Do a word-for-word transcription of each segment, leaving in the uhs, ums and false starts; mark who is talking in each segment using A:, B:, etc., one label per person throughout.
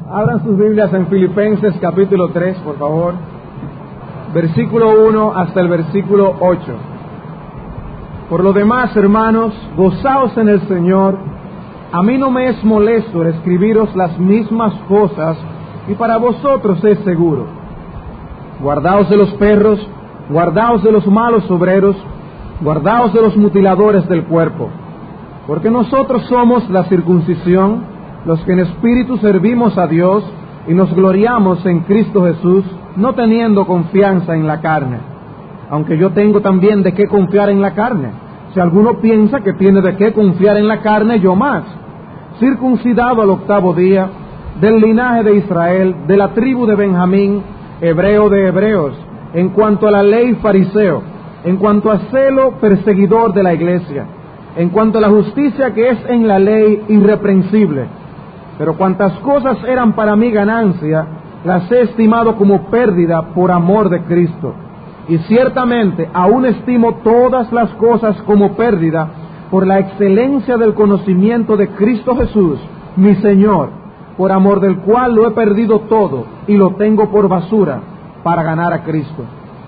A: Abran sus Biblias en Filipenses capítulo tres, por favor. Versículo uno hasta el versículo ocho. Por lo demás, hermanos, gozaos en el Señor. A mí no me es molesto el escribiros las mismas cosas, y para vosotros es seguro. Guardaos de los perros, guardaos de los malos obreros, guardaos de los mutiladores del cuerpo. Porque nosotros somos la circuncisión, los que en espíritu servimos a Dios y nos gloriamos en Cristo Jesús, no teniendo confianza en la carne. Aunque yo tengo también de qué confiar en la carne. Si alguno piensa que tiene de qué confiar en la carne, yo más. Circuncidado al octavo día, del linaje de Israel, de la tribu de Benjamín, hebreo de hebreos, en cuanto a la ley fariseo, en cuanto a celo perseguidor de la iglesia, en cuanto a la justicia que es en la ley irreprensible. Pero cuantas cosas eran para mí ganancia, las he estimado como pérdida por amor de Cristo. Y ciertamente aún estimo todas las cosas como pérdida por la excelencia del conocimiento de Cristo Jesús, mi Señor, por amor del cual lo he perdido todo y lo tengo por basura para ganar a Cristo.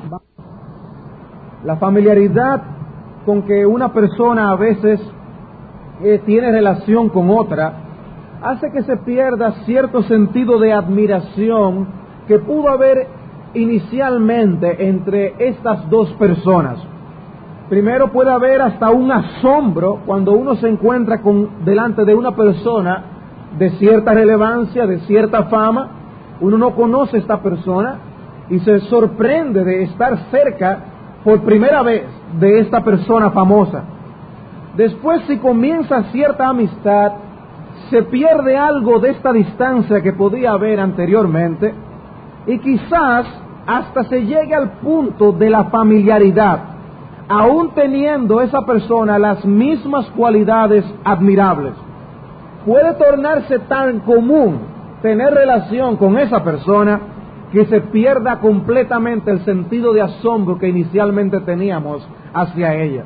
A: La familiaridad con que una persona a veces eh, tiene relación con otra hace que se pierda cierto sentido de admiración que pudo haber inicialmente entre estas dos personas. Primero puede haber hasta un asombro cuando uno se encuentra con, delante de una persona de cierta relevancia, de cierta fama. Uno no conoce a esta persona y se sorprende de estar cerca por primera vez de esta persona famosa. Después, si comienza cierta amistad, se pierde algo de esta distancia que podía haber anteriormente y quizás hasta se llegue al punto de la familiaridad, aún teniendo esa persona las mismas cualidades admirables. Puede tornarse tan común tener relación con esa persona que se pierda completamente el sentido de asombro que inicialmente teníamos hacia ella.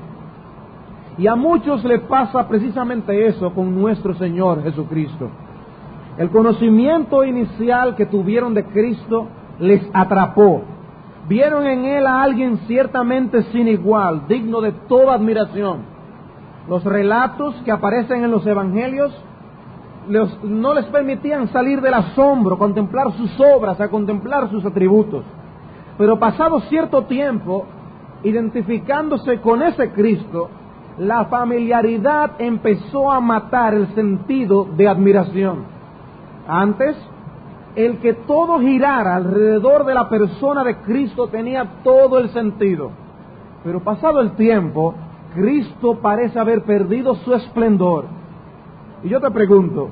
A: Y a muchos le pasa precisamente eso con nuestro Señor Jesucristo. El conocimiento inicial que tuvieron de Cristo les atrapó. Vieron en Él a alguien ciertamente sin igual, digno de toda admiración. Los relatos que aparecen en los evangelios les, no les permitían salir del asombro, contemplar sus obras, a contemplar sus atributos. Pero pasado cierto tiempo, identificándose con ese Cristo, la familiaridad empezó a matar el sentido de admiración. Antes, el que todo girara alrededor de la persona de Cristo tenía todo el sentido. Pero pasado el tiempo, Cristo parece haber perdido su esplendor. Y yo te pregunto,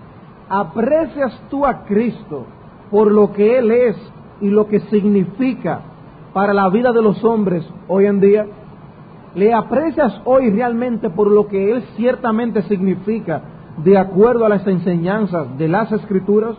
A: ¿aprecias tú a Cristo por lo que Él es y lo que significa para la vida de los hombres hoy en día? ¿Le aprecias hoy realmente por lo que Él ciertamente significa de acuerdo a las enseñanzas de las Escrituras?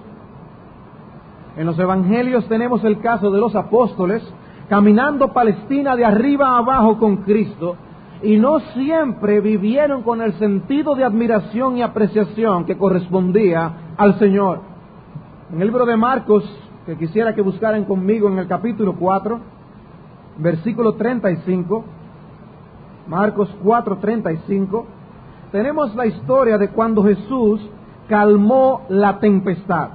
A: En los evangelios tenemos el caso de los apóstoles caminando Palestina de arriba a abajo con Cristo, y no siempre vivieron con el sentido de admiración y apreciación que correspondía al Señor. En el libro de Marcos, que quisiera que buscaran conmigo en el capítulo cuatro, versículo treinta y cinco, Marcos cuatro, treinta y cinco, tenemos la historia de cuando Jesús calmó la tempestad.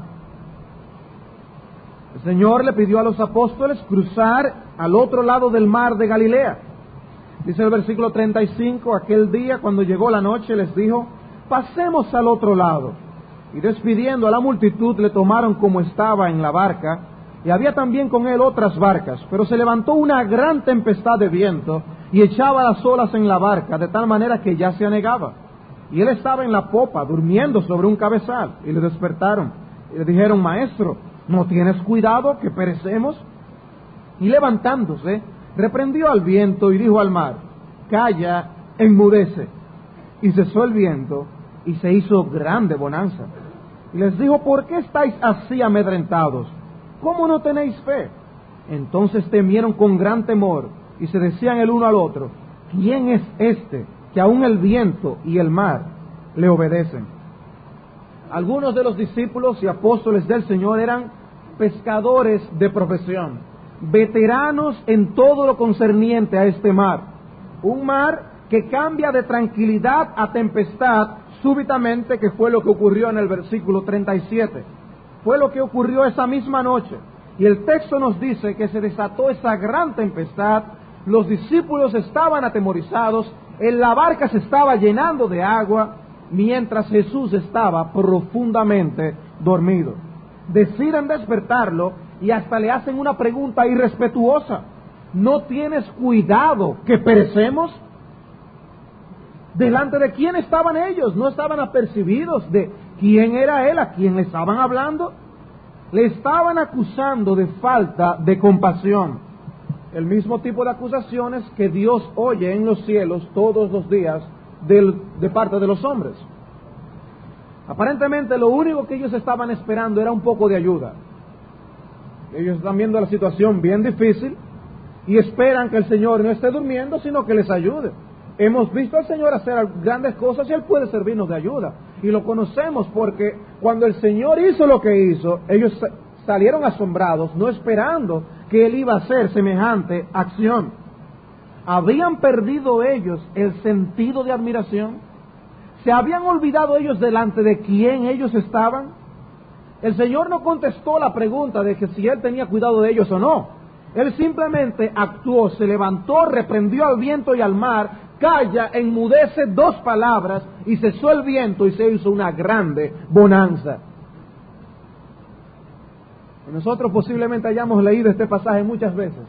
A: El Señor le pidió a los apóstoles cruzar al otro lado del mar de Galilea. Dice el versículo treinta y cinco, aquel día cuando llegó la noche les dijo, pasemos al otro lado. Y despidiendo a la multitud le tomaron como estaba en la barca, y había también con él otras barcas, pero se levantó una gran tempestad de viento y echaba las olas en la barca, de tal manera que ya se anegaba. Y él estaba en la popa, durmiendo sobre un cabezal, y le despertaron, y le dijeron, maestro, ¿no tienes cuidado que perecemos? Y levantándose, reprendió al viento y dijo al mar, calla, enmudece. Y cesó el viento, y se hizo grande bonanza. Y les dijo, ¿por qué estáis así amedrentados? ¿Cómo no tenéis fe? Entonces temieron con gran temor, y se decían el uno al otro, ¿quién es este que aun el viento y el mar le obedecen? Algunos de los discípulos y apóstoles del Señor eran pescadores de profesión, veteranos en todo lo concerniente a este mar. Un mar que cambia de tranquilidad a tempestad súbitamente, que fue lo que ocurrió en el versículo treinta y siete. Fue lo que ocurrió esa misma noche. Y el texto nos dice que se desató esa gran tempestad, los discípulos estaban atemorizados, la barca se estaba llenando de agua, mientras Jesús estaba profundamente dormido. Deciden despertarlo y hasta le hacen una pregunta irrespetuosa: ¿no tienes cuidado que perecemos? ¿Delante de quién estaban ellos? ¿No estaban apercibidos de quién era él a quien le estaban hablando? Le estaban acusando de falta de compasión. El mismo tipo de acusaciones que Dios oye en los cielos todos los días del, de parte de los hombres. Aparentemente lo único que ellos estaban esperando era un poco de ayuda. Ellos están viendo la situación bien difícil y esperan que el Señor no esté durmiendo, sino que les ayude. Hemos visto al Señor hacer grandes cosas y Él puede servirnos de ayuda. Y lo conocemos porque cuando el Señor hizo lo que hizo, ellos salieron asombrados, no esperando que Él iba a hacer semejante acción. ¿Habían perdido ellos el sentido de admiración? ¿Se habían olvidado ellos delante de quién ellos estaban? El Señor no contestó la pregunta de que si Él tenía cuidado de ellos o no. Él simplemente actuó, se levantó, reprendió al viento y al mar, calla, enmudece dos palabras y cesó el viento y se hizo una grande bonanza. Nosotros posiblemente hayamos leído este pasaje muchas veces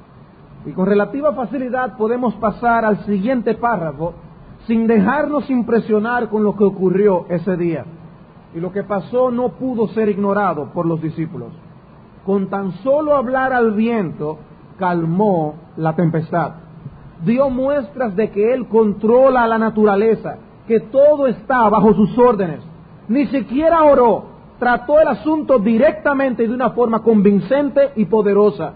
A: y con relativa facilidad podemos pasar al siguiente párrafo sin dejarnos impresionar con lo que ocurrió ese día. Y lo que pasó no pudo ser ignorado por los discípulos. Con tan solo hablar al viento, calmó la tempestad. Dio muestras de que Él controla la naturaleza, que todo está bajo sus órdenes. Ni siquiera oró, trató el asunto directamente y de una forma convincente y poderosa.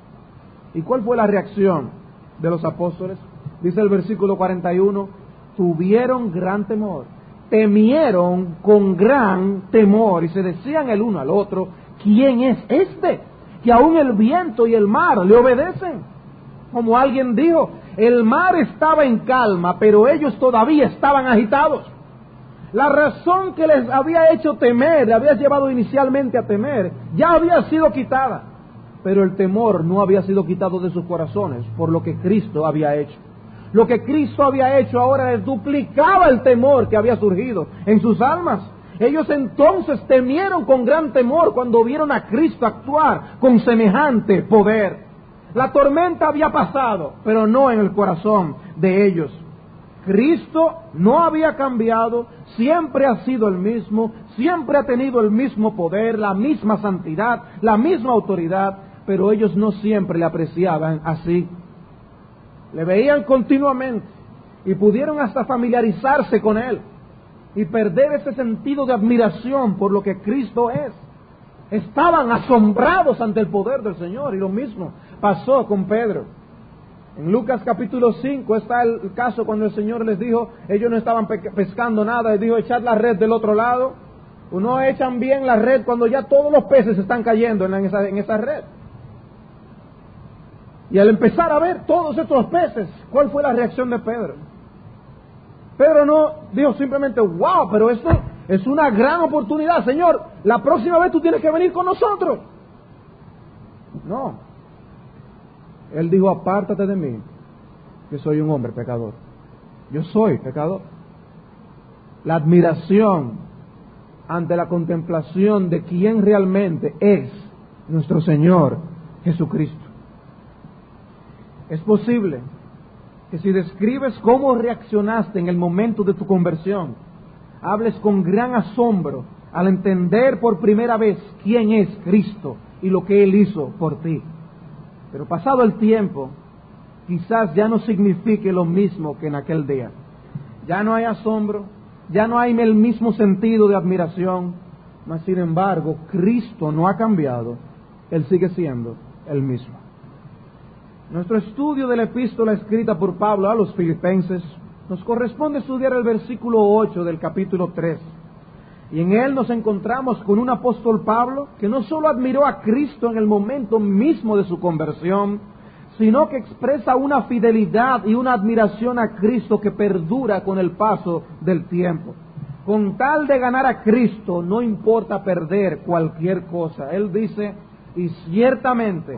A: ¿Y cuál fue la reacción de los apóstoles? Dice el versículo cuarenta y uno, tuvieron gran temor, temieron con gran temor y se decían el uno al otro, ¿quién es este? Que aún el viento y el mar le obedecen. Como alguien dijo, el mar estaba en calma, pero ellos todavía estaban agitados. La razón que les había hecho temer, le había llevado inicialmente a temer, ya había sido quitada. Pero el temor no había sido quitado de sus corazones por lo que Cristo había hecho. Lo que Cristo había hecho ahora les duplicaba el temor que había surgido en sus almas. Ellos entonces temieron con gran temor cuando vieron a Cristo actuar con semejante poder. La tormenta había pasado, pero no en el corazón de ellos. Cristo no había cambiado, siempre ha sido el mismo, siempre ha tenido el mismo poder, la misma santidad, la misma autoridad, pero ellos no siempre le apreciaban así. Le veían continuamente y pudieron hasta familiarizarse con Él y perder ese sentido de admiración por lo que Cristo es. Estaban asombrados ante el poder del Señor y lo mismo pasó con Pedro. En Lucas capítulo cinco está el caso cuando el Señor les dijo, ellos no estaban pe- pescando nada, les dijo echad la red del otro lado. O no echan bien la red cuando ya todos los peces están cayendo en esa, en esa red. Y al empezar a ver todos estos peces, ¿cuál fue la reacción de Pedro? Pedro no dijo simplemente, wow, pero esto es una gran oportunidad, Señor, la próxima vez tú tienes que venir con nosotros. No. Él dijo, apártate de mí, que soy un hombre pecador. Yo soy pecador. La admiración ante la contemplación de quién realmente es nuestro Señor Jesucristo. Es posible que si describes cómo reaccionaste en el momento de tu conversión, hables con gran asombro al entender por primera vez quién es Cristo y lo que Él hizo por ti. Pero pasado el tiempo, quizás ya no signifique lo mismo que en aquel día. Ya no hay asombro, ya no hay el mismo sentido de admiración, mas sin embargo, Cristo no ha cambiado, Él sigue siendo el mismo. Nuestro estudio de la epístola escrita por Pablo a los Filipenses nos corresponde estudiar el versículo ocho del capítulo tres. Y en él nos encontramos con un apóstol Pablo que no solo admiró a Cristo en el momento mismo de su conversión, sino que expresa una fidelidad y una admiración a Cristo que perdura con el paso del tiempo. Con tal de ganar a Cristo, no importa perder cualquier cosa. Él dice, y ciertamente,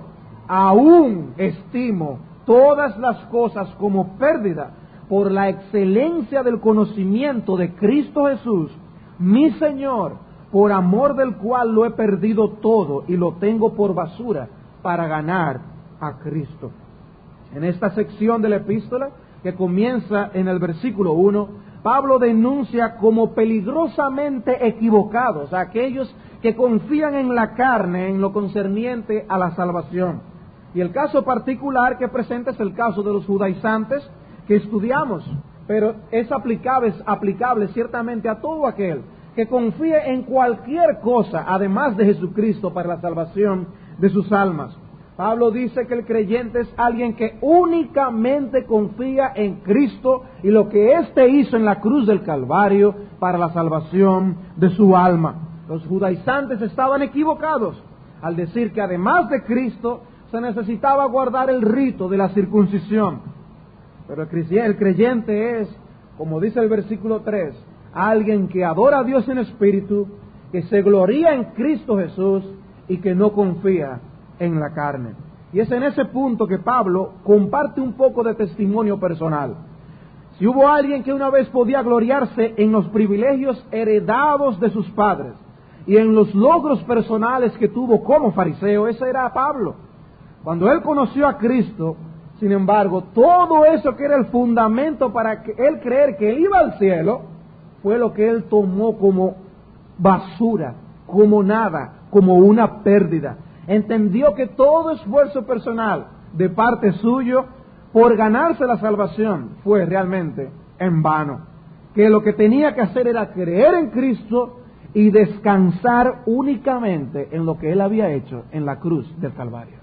A: aún estimo todas las cosas como pérdida por la excelencia del conocimiento de Cristo Jesús, mi Señor, por amor del cual lo he perdido todo y lo tengo por basura para ganar a Cristo. En esta sección de la epístola, que comienza en el versículo uno, Pablo denuncia como peligrosamente equivocados a aquellos que confían en la carne en lo concerniente a la salvación. Y el caso particular que presenta es el caso de los judaizantes que estudiamos, pero es aplicable, es aplicable ciertamente a todo aquel que confíe en cualquier cosa, además de Jesucristo, para la salvación de sus almas. Pablo dice que el creyente es alguien que únicamente confía en Cristo y lo que éste hizo en la cruz del Calvario para la salvación de su alma. Los judaizantes estaban equivocados al decir que además de Cristo se necesitaba guardar el rito de la circuncisión. Pero el creyente es, como dice el versículo tres, alguien que adora a Dios en espíritu, que se gloría en Cristo Jesús y que no confía en la carne. Y es en ese punto que Pablo comparte un poco de testimonio personal. Si hubo alguien que una vez podía gloriarse en los privilegios heredados de sus padres y en los logros personales que tuvo como fariseo, ese era Pablo. Cuando él conoció a Cristo, sin embargo, todo eso que era el fundamento para que él creer que él iba al cielo, fue lo que él tomó como basura, como nada, como una pérdida. Entendió que todo esfuerzo personal de parte suyo por ganarse la salvación fue realmente en vano. Que lo que tenía que hacer era creer en Cristo y descansar únicamente en lo que él había hecho en la cruz del Calvario.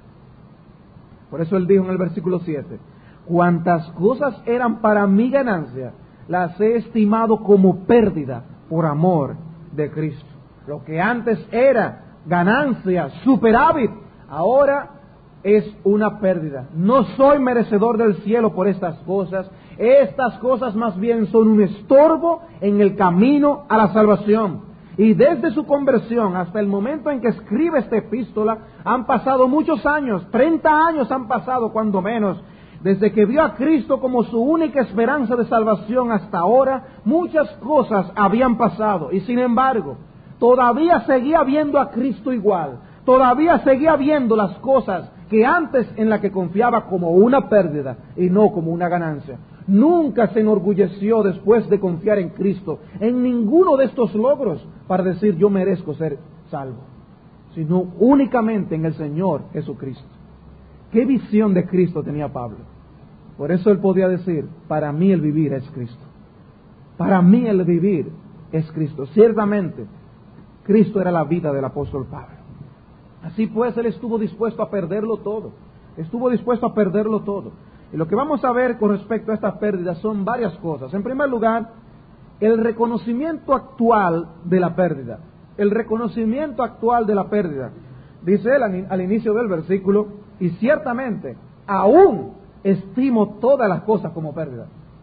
A: Por eso él dijo en el versículo siete, cuantas cosas eran para mi ganancia, las he estimado como pérdida por amor de Cristo. Lo que antes era ganancia, superávit, ahora es una pérdida. No soy merecedor del cielo por estas cosas. Estas cosas más bien son un estorbo en el camino a la salvación. Y desde su conversión hasta el momento en que escribe esta epístola, han pasado muchos años, treinta años han pasado cuando menos, desde que vio a Cristo como su única esperanza de salvación hasta ahora, muchas cosas habían pasado. Y sin embargo, todavía seguía viendo a Cristo igual, todavía seguía viendo las cosas que antes en la que confiaba como una pérdida y no como una ganancia. Nunca se enorgulleció después de confiar en Cristo, en ninguno de estos logros, para decir yo merezco ser salvo, sino únicamente en el Señor Jesucristo. ¿Qué visión de Cristo tenía Pablo? Por eso él podía decir, para mí el vivir es Cristo. Para mí el vivir es Cristo. Ciertamente, Cristo era la vida del apóstol Pablo. Así pues, él estuvo dispuesto a perderlo todo. Estuvo dispuesto a perderlo todo. Y lo que vamos a ver con respecto a estas pérdidas son varias cosas. En primer lugar, el reconocimiento actual de la pérdida. El reconocimiento actual de la pérdida. Dice él al inicio del versículo, y ciertamente, aún estimo todas las cosas como pérdida.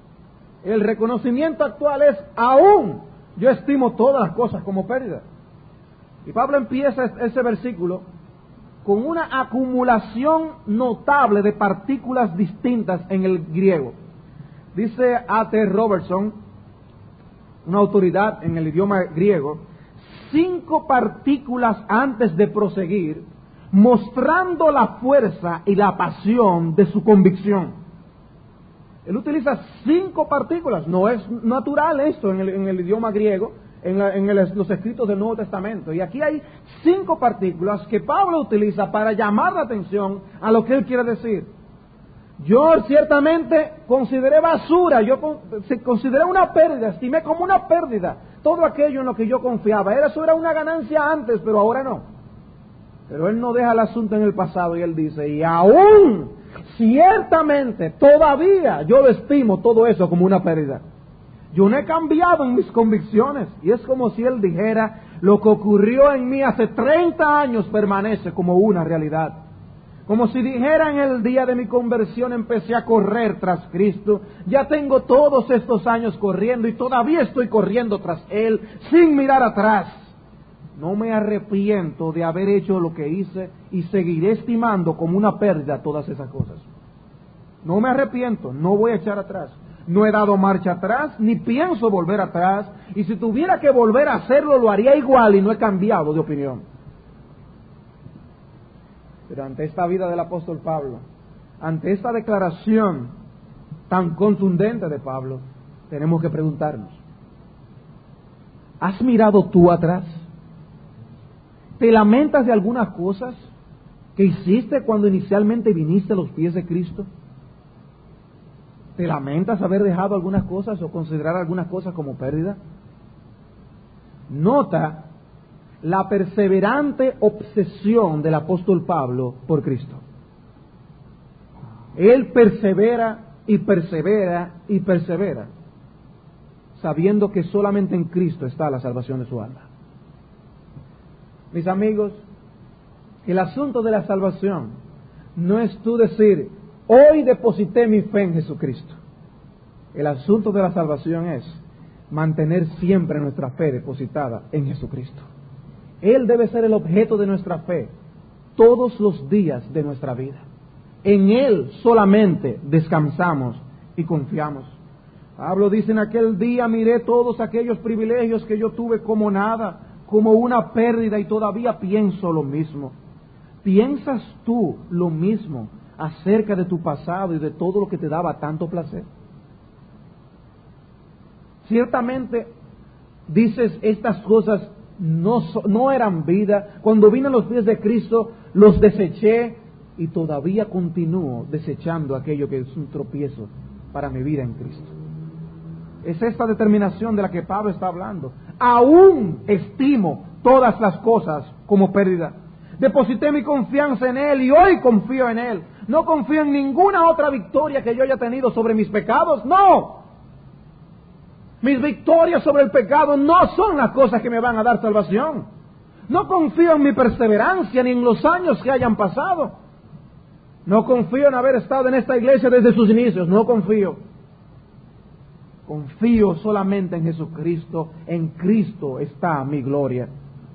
A: El reconocimiento actual es, aún yo estimo todas las cosas como pérdida. Y Pablo empieza ese versículo con una acumulación notable de partículas distintas en el griego. Dice A T Robertson, una autoridad en el idioma griego, cinco partículas antes de proseguir, mostrando la fuerza y la pasión de su convicción. Él utiliza cinco partículas, no es natural esto en el, en el idioma griego, en, la, en el, los escritos del Nuevo Testamento. Y aquí hay cinco partículas que Pablo utiliza para llamar la atención a lo que él quiere decir. Yo ciertamente consideré basura, yo consideré una pérdida, estimé como una pérdida todo aquello en lo que yo confiaba. Eso era una ganancia antes, pero ahora no. Pero él no deja el asunto en el pasado y él dice, y aún, ciertamente, todavía yo lo estimo todo eso como una pérdida. Yo no he cambiado en mis convicciones. Y es como si Él dijera, lo que ocurrió en mí hace treinta años permanece como una realidad. Como si dijera, en el día de mi conversión empecé a correr tras Cristo. Ya tengo todos estos años corriendo y todavía estoy corriendo tras Él sin mirar atrás. No me arrepiento de haber hecho lo que hice y seguiré estimando como una pérdida todas esas cosas. No me arrepiento, no voy a echar atrás. No he dado marcha atrás, ni pienso volver atrás. Y si tuviera que volver a hacerlo, lo haría igual y no he cambiado de opinión. Pero ante esta vida del apóstol Pablo, ante esta declaración tan contundente de Pablo, tenemos que preguntarnos, ¿has mirado tú atrás? ¿Te lamentas de algunas cosas que hiciste cuando inicialmente viniste a los pies de Cristo? ¿Te lamentas haber dejado algunas cosas o considerar algunas cosas como pérdida? Nota la perseverante obsesión del apóstol Pablo por Cristo. Él persevera y persevera y persevera, sabiendo que solamente en Cristo está la salvación de su alma. Mis amigos, el asunto de la salvación no es tú decir, hoy deposité mi fe en Jesucristo. El asunto de la salvación es mantener siempre nuestra fe depositada en Jesucristo. Él debe ser el objeto de nuestra fe todos los días de nuestra vida. En Él solamente descansamos y confiamos. Pablo dice, en aquel día miré todos aquellos privilegios que yo tuve como nada, como una pérdida, y todavía pienso lo mismo. ¿Piensas tú lo mismo acerca de tu pasado y de todo lo que te daba tanto placer? Ciertamente dices, estas cosas no, no eran vida. Cuando vine a los pies de Cristo, los deseché y todavía continúo desechando aquello que es un tropiezo para mi vida en Cristo. Es esta determinación de la que Pablo está hablando. Aún estimo todas las cosas como pérdida. Deposité mi confianza en Él y hoy confío en Él. No confío en ninguna otra victoria que yo haya tenido sobre mis pecados. No. Mis victorias sobre el pecado no son las cosas que me van a dar salvación. No confío en mi perseverancia ni en los años que hayan pasado. No confío en haber estado en esta iglesia desde sus inicios. No confío. Confío solamente en Jesucristo. En Cristo está mi gloria.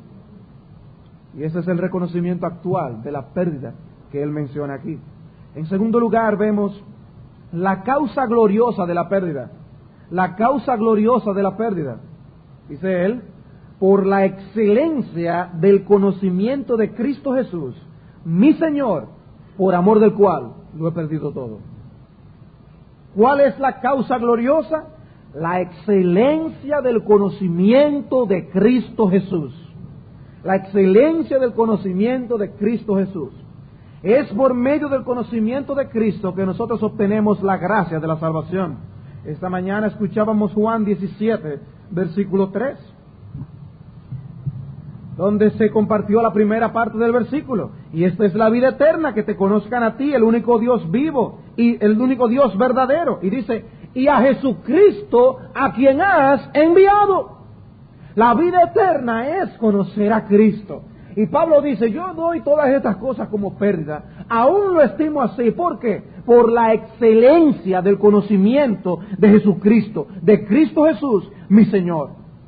A: Y ese es el reconocimiento actual de la pérdida que él menciona aquí. En segundo lugar, vemos la causa gloriosa de la pérdida. La causa gloriosa de la pérdida. Dice él, por la excelencia del conocimiento de Cristo Jesús, mi Señor, por amor del cual lo he perdido todo. ¿Cuál es la causa gloriosa? La excelencia del conocimiento de Cristo Jesús. La excelencia del conocimiento de Cristo Jesús. Es por medio del conocimiento de Cristo que nosotros obtenemos la gracia de la salvación. Esta mañana escuchábamos Juan diecisiete, versículo tres, donde se compartió la primera parte del versículo. Y esta es la vida eterna, que te conozcan a ti, el único Dios vivo y el único Dios verdadero. Y dice, y a Jesucristo, a quien has enviado. La vida eterna es conocer a Cristo. Y Pablo dice, yo doy todas estas cosas como pérdida. Aún lo estimo así. ¿Por qué? Por la excelencia del conocimiento de Jesucristo, de Cristo Jesús, mi Señor.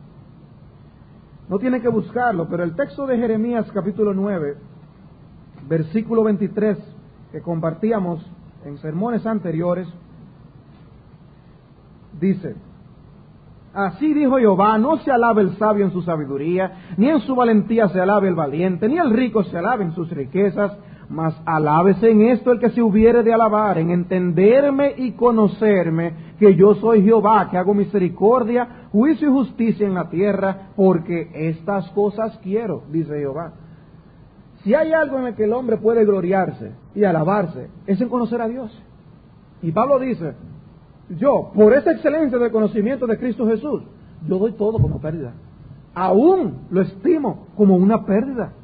A: No tienen que buscarlo, pero el texto de Jeremías capítulo nueve, versículo veintitrés, que compartíamos en sermones anteriores, dice, así dijo Jehová, no se alabe el sabio en su sabiduría, ni en su valentía se alabe el valiente, ni el rico se alabe en sus riquezas, mas alábese en esto el que se hubiere de alabar, en entenderme y conocerme, que yo soy Jehová, que hago misericordia, juicio y justicia en la tierra, porque estas cosas quiero, dice Jehová. Si hay algo en el que el hombre puede gloriarse y alabarse, es en conocer a Dios. Y Pablo dice, yo, por esa excelencia del conocimiento de Cristo Jesús, yo doy todo como pérdida. Aún lo estimo como una pérdida.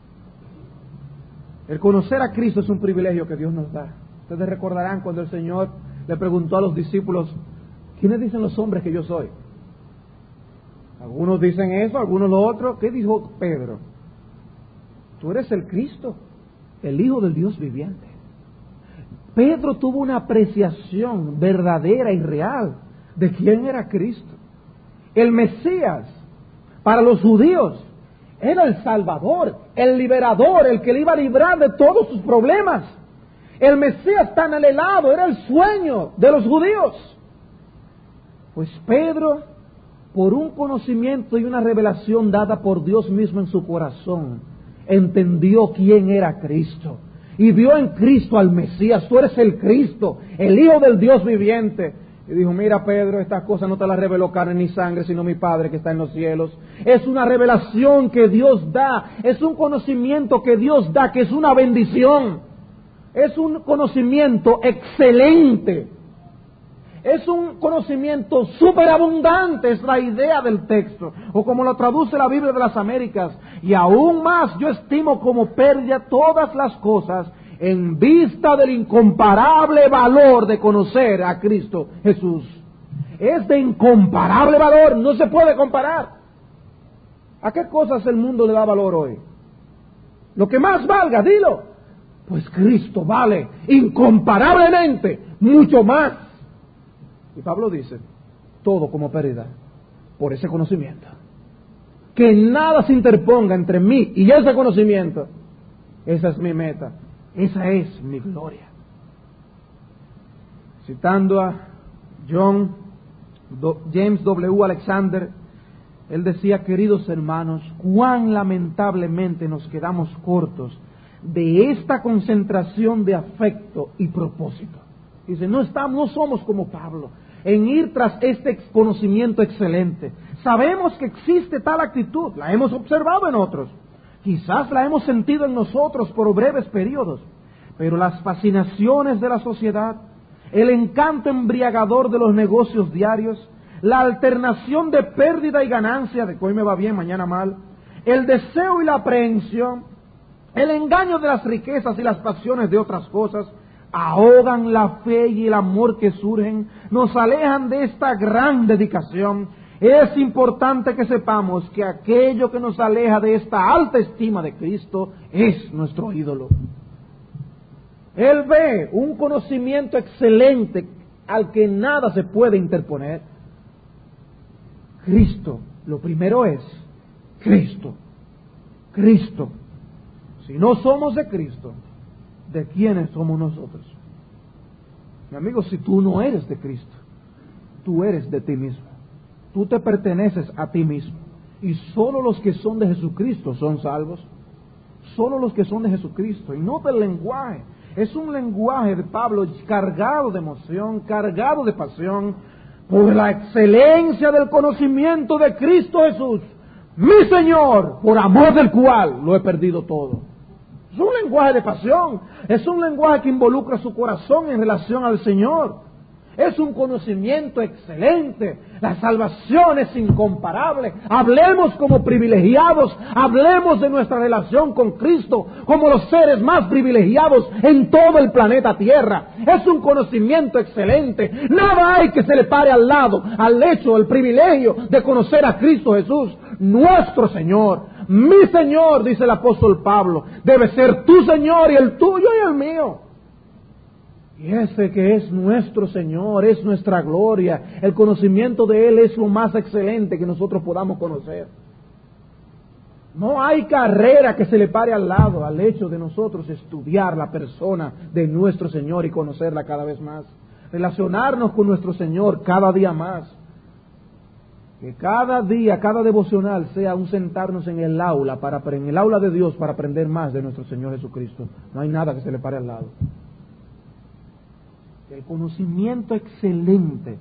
A: El conocer a Cristo es un privilegio que Dios nos da. Ustedes recordarán cuando el Señor le preguntó a los discípulos, ¿Quiénes dicen los hombres que yo soy? Algunos dicen eso, algunos lo otro. ¿Qué dijo Pedro? Tú eres el Cristo, el Hijo del Dios viviente. Pedro tuvo una apreciación verdadera y real de quién era Cristo. El Mesías, para los judíos, era el Salvador, el liberador, el que le iba a librar de todos sus problemas. El Mesías tan anhelado era el sueño de los judíos. Pues Pedro, por un conocimiento y una revelación dada por Dios mismo en su corazón, entendió quién era Cristo. Y vio en Cristo al Mesías. Tú eres el Cristo, el Hijo del Dios viviente. Y dijo, mira Pedro, estas cosas no te las reveló carne ni sangre, sino mi Padre que está en los cielos. Es una revelación que Dios da, es un conocimiento que Dios da, que es una bendición. Es un conocimiento excelente. Es un conocimiento superabundante, es la idea del texto. O como lo traduce la Biblia de las Américas. Y aún más yo estimo como pérdida todas las cosas en vista del incomparable valor de conocer a Cristo Jesús. Es de incomparable valor, no se puede comparar. ¿A qué cosas el mundo le da valor hoy? Lo que más valga, dilo. Pues Cristo vale incomparablemente mucho más. Y Pablo dice, todo como pérdida por ese conocimiento. Que nada se interponga entre mí y ese conocimiento. Esa es mi meta. Esa es mi gloria. Citando a John James W. Alexander, él decía, queridos hermanos, cuán lamentablemente nos quedamos cortos de esta concentración de afecto y propósito. Dice, no estamos, no somos como Pablo en ir tras este conocimiento excelente. Sabemos que existe tal actitud, la hemos observado en otros. Quizás la hemos sentido en nosotros por breves periodos, pero las fascinaciones de la sociedad, el encanto embriagador de los negocios diarios, la alternación de pérdida y ganancia, de que hoy me va bien, mañana mal, el deseo y la aprehensión, el engaño de las riquezas y las pasiones de otras cosas, ahogan la fe y el amor que surgen, nos alejan de esta gran dedicación. Es importante que sepamos que aquello que nos aleja de esta alta estima de Cristo es nuestro ídolo. Él ve un conocimiento excelente al que nada se puede interponer. Cristo, lo primero es Cristo. Cristo. Si no somos de Cristo, ¿de quiénes somos nosotros? Mi amigo, si tú no eres de Cristo, tú eres de ti mismo. Tú te perteneces a ti mismo. Y solo los que son de Jesucristo son salvos. Solo los que son de Jesucristo. Y no del lenguaje. Es un lenguaje de Pablo cargado de emoción, cargado de pasión, por la excelencia del conocimiento de Cristo Jesús, mi Señor, por amor del cual lo he perdido todo. Es un lenguaje de pasión, es un lenguaje que involucra su corazón en relación al Señor. Es un conocimiento excelente, la salvación es incomparable. Hablemos como privilegiados, hablemos de nuestra relación con Cristo como los seres más privilegiados en todo el planeta Tierra. Es un conocimiento excelente, nada hay que se le pare al lado al hecho, al privilegio de conocer a Cristo Jesús, nuestro Señor. Mi Señor, dice el apóstol Pablo, debe ser tu Señor y el tuyo y el mío. Y ese que es nuestro Señor, es nuestra gloria, el conocimiento de Él es lo más excelente que nosotros podamos conocer. No hay carrera que se le pare al lado al hecho de nosotros estudiar la persona de nuestro Señor y conocerla cada vez más. Relacionarnos con nuestro Señor cada día más. Que cada día, cada devocional sea un sentarnos en el aula, para, en el aula de Dios para aprender más de nuestro Señor Jesucristo. No hay nada que se le pare al lado. El conocimiento excelente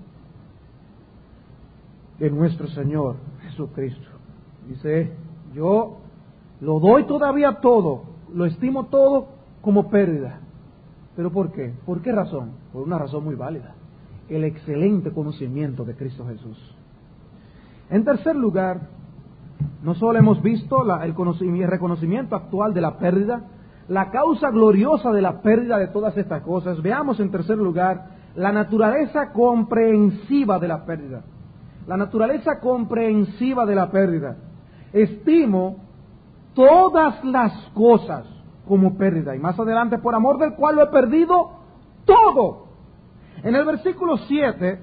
A: de nuestro Señor Jesucristo. Dice, yo lo doy todavía todo, lo estimo todo como pérdida. ¿Pero por qué? ¿Por qué razón? Por una razón muy válida. El excelente conocimiento de Cristo Jesús. En tercer lugar, no solo hemos visto la, el, el reconocimiento actual de la pérdida, la causa gloriosa de la pérdida de todas estas cosas. Veamos en tercer lugar la naturaleza comprensiva de la pérdida. La naturaleza comprensiva de la pérdida. Estimo todas las cosas como pérdida, y más adelante, por amor del cual lo he perdido todo. En el versículo siete,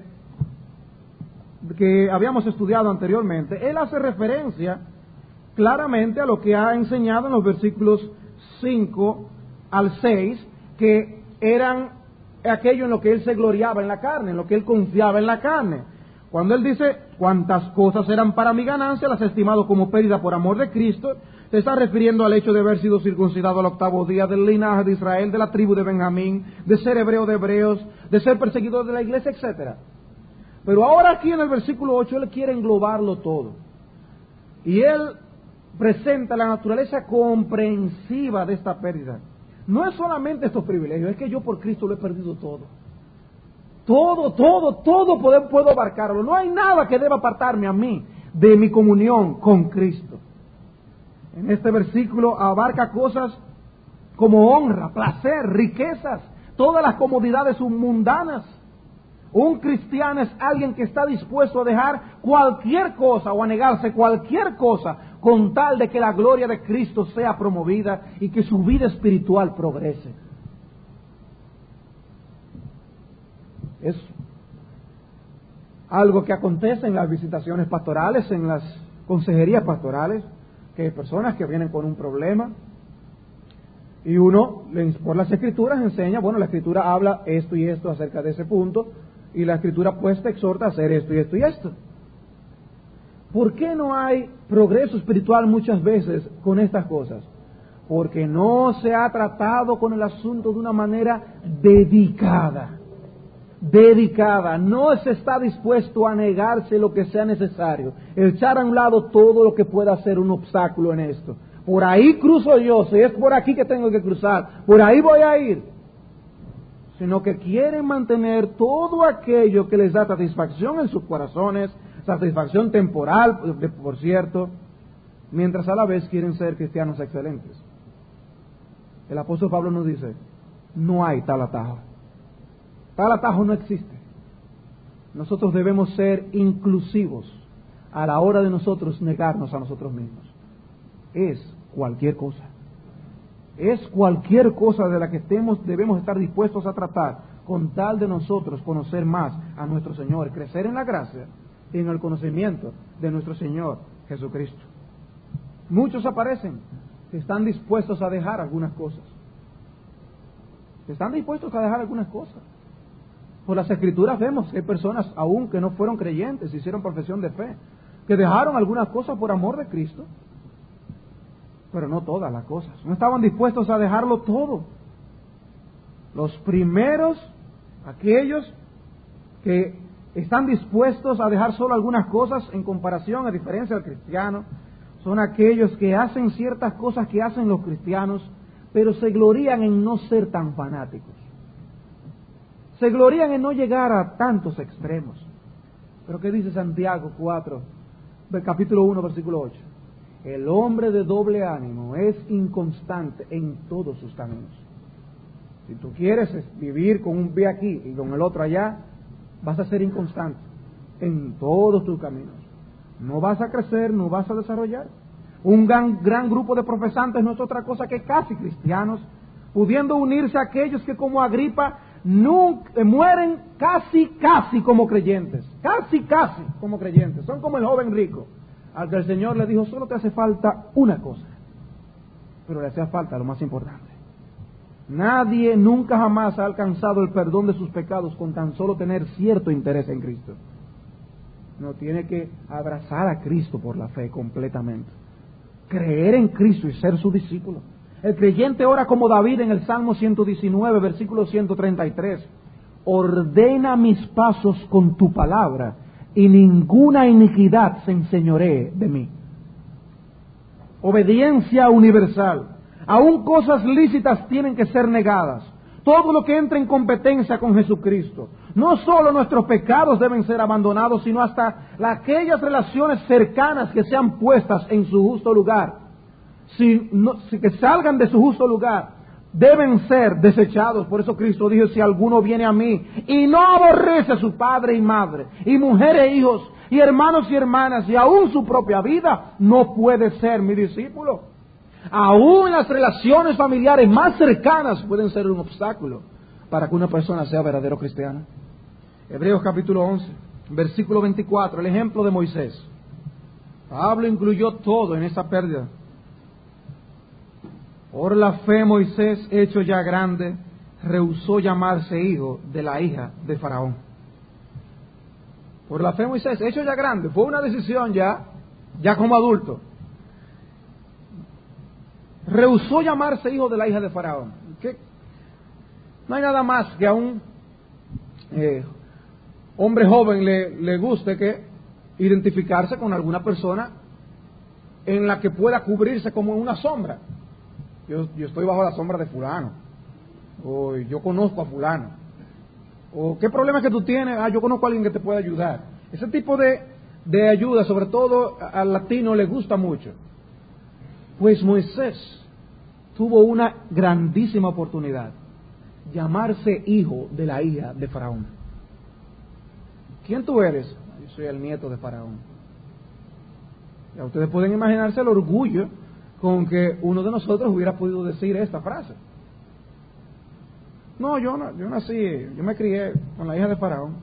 A: que habíamos estudiado anteriormente, él hace referencia claramente a lo que ha enseñado en los versículos cinco al seis, que eran aquello en lo que él se gloriaba en la carne, en lo que él confiaba en la carne. Cuando él dice, cuantas cosas eran para mi ganancia, las he estimado como pérdida por amor de Cristo, se está refiriendo al hecho de haber sido circuncidado al octavo día, del linaje de Israel, de la tribu de Benjamín, de ser hebreo de hebreos, de ser perseguidor de la iglesia, etcétera. Pero ahora aquí en el versículo ocho él quiere englobarlo todo. Y él presenta la naturaleza comprensiva de esta pérdida. No es solamente estos privilegios, es que yo por Cristo lo he perdido todo. Todo, todo, todo puedo, puedo abarcarlo. No hay nada que deba apartarme a mí de mi comunión con Cristo. En este versículo abarca cosas como honra, placer, riquezas, todas las comodidades mundanas. Un cristiano es alguien que está dispuesto a dejar cualquier cosa o a negarse cualquier cosa con tal de que la gloria de Cristo sea promovida y que su vida espiritual progrese. Es algo que acontece en las visitaciones pastorales, en las consejerías pastorales, que hay personas que vienen con un problema y uno, por las escrituras, enseña, bueno, la escritura habla esto y esto acerca de ese punto, y la escritura pues te exhorta a hacer esto y esto y esto. ¿Por qué no hay progreso espiritual muchas veces con estas cosas? Porque no se ha tratado con el asunto de una manera dedicada. Dedicada. No se está dispuesto a negarse lo que sea necesario. Echar a un lado todo lo que pueda ser un obstáculo en esto. Por ahí cruzo yo, si es por aquí que tengo que cruzar, por ahí voy a ir. Sino que quieren mantener todo aquello que les da satisfacción en sus corazones, satisfacción temporal, por cierto, mientras a la vez quieren ser cristianos excelentes. El apóstol Pablo nos dice, no hay tal atajo. Tal atajo no existe. Nosotros debemos ser inclusivos a la hora de nosotros negarnos a nosotros mismos. Es cualquier cosa. Es cualquier cosa de la que estemos, debemos estar dispuestos a tratar con tal de nosotros conocer más a nuestro Señor, crecer en la gracia y en el conocimiento de nuestro Señor Jesucristo. Muchos aparecen que están dispuestos a dejar algunas cosas. Están dispuestos a dejar algunas cosas. Por las Escrituras vemos que hay personas aún que no fueron creyentes, hicieron profesión de fe, que dejaron algunas cosas por amor de Cristo, pero no todas las cosas. No estaban dispuestos a dejarlo todo. Los primeros, aquellos que están dispuestos a dejar solo algunas cosas en comparación, a diferencia del cristiano, son aquellos que hacen ciertas cosas que hacen los cristianos, pero se glorían en no ser tan fanáticos. Se glorían en no llegar a tantos extremos. Pero ¿qué dice Santiago cuatro, del capítulo uno, versículo ocho? El hombre de doble ánimo es inconstante en todos sus caminos. Si tú quieres vivir con un pie aquí y con el otro allá, vas a ser inconstante en todos tus caminos. No vas a crecer, no vas a desarrollar. Un gran, gran grupo de profesantes no es otra cosa que casi cristianos, pudiendo unirse a aquellos que como Agripa nunca, mueren casi, casi como creyentes. Casi, casi como creyentes. Son como el joven rico, al que el Señor le dijo, solo te hace falta una cosa. Pero le hacía falta lo más importante. Nadie nunca jamás ha alcanzado el perdón de sus pecados con tan solo tener cierto interés en Cristo. No, tiene que abrazar a Cristo por la fe completamente. Creer en Cristo y ser su discípulo. El creyente ora como David en el Salmo ciento diecinueve, versículo ciento treinta y tres. Ordena mis pasos con tu palabra y ninguna iniquidad se enseñoree de mí. Obediencia universal. Aún cosas lícitas tienen que ser negadas. Todo lo que entre en competencia con Jesucristo. No solo nuestros pecados deben ser abandonados, sino hasta aquellas relaciones cercanas que sean puestas en su justo lugar. Si, no, si que salgan de su justo lugar deben ser desechados. Por eso Cristo dijo, si alguno viene a mí y no aborrece a su padre y madre, y mujer e hijos, y hermanos y hermanas, y aún su propia vida, no puede ser mi discípulo. Aún las relaciones familiares más cercanas pueden ser un obstáculo para que una persona sea verdadero cristiano. Hebreos capítulo once, versículo veinticuatro, el ejemplo de Moisés. Pablo incluyó todo en esa pérdida. Por la fe Moisés, hecho ya grande, rehusó llamarse hijo de la hija de Faraón. Por la fe Moisés, hecho ya grande, fue una decisión ya, ya como adulto. Rehusó llamarse hijo de la hija de Faraón. ¿Qué? No hay nada más que a un eh, hombre joven le, le guste que identificarse con alguna persona en la que pueda cubrirse como una sombra. Yo, yo estoy bajo la sombra de fulano, o yo conozco a fulano, o qué problema que tú tienes, ah, yo conozco a alguien que te puede ayudar. Ese tipo de, de ayuda, sobre todo al latino, le gusta mucho. Pues Moisés tuvo una grandísima oportunidad, llamarse hijo de la hija de Faraón. ¿Quién tú eres? Yo soy el nieto de Faraón. Ya ustedes pueden imaginarse el orgullo con que uno de nosotros hubiera podido decir esta frase. No, yo no, yo nací, yo me crié con la hija de Faraón.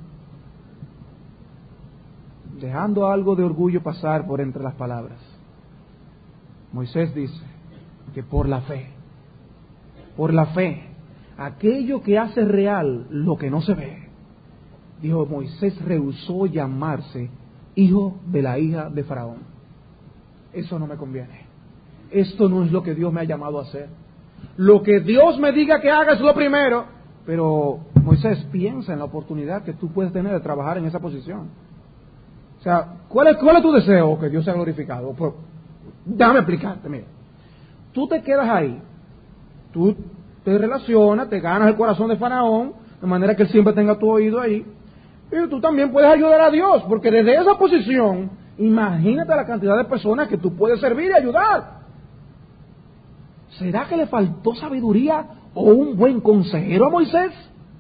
A: Dejando algo de orgullo pasar por entre las palabras. Moisés dice que por la fe, por la fe, aquello que hace real lo que no se ve, dijo, Moisés rehusó llamarse hijo de la hija de Faraón. Eso no me conviene. Esto no es lo que Dios me ha llamado a hacer. Lo que Dios me diga que haga es lo primero. Pero Moisés, piensa en la oportunidad que tú puedes tener de trabajar en esa posición. O sea, ¿cuál es, cuál es tu deseo? Que Dios sea glorificado. Pues, déjame explicarte, mira. Tú te quedas ahí, tú te relacionas, te ganas el corazón de Faraón, de manera que él siempre tenga tu oído ahí. Y tú también puedes ayudar a Dios, porque desde esa posición, imagínate la cantidad de personas que tú puedes servir y ayudar. ¿Será que le faltó sabiduría o un buen consejero a Moisés?